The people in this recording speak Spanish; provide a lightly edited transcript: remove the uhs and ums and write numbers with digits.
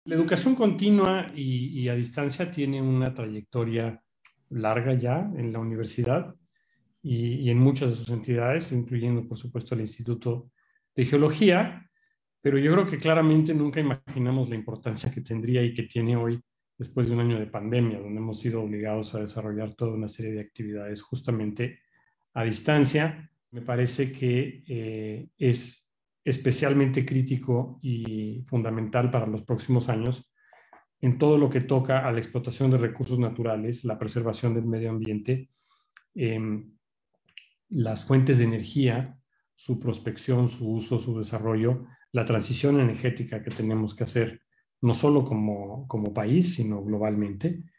La educación continua y a distancia tiene una trayectoria larga ya en la universidad y en muchas de sus entidades, incluyendo, por supuesto, el Instituto de Geología, pero yo creo que claramente nunca imaginamos la importancia que tendría y que tiene hoy después de un año de pandemia, donde hemos sido obligados a desarrollar toda una serie de actividades justamente a distancia. Me parece que es especialmente crítico y fundamental para los próximos años en todo lo que toca a la explotación de recursos naturales, la preservación del medio ambiente, eh, las fuentes de energía, su prospección, su uso, su desarrollo, la transición energética que tenemos que hacer, no solo como país, sino globalmente.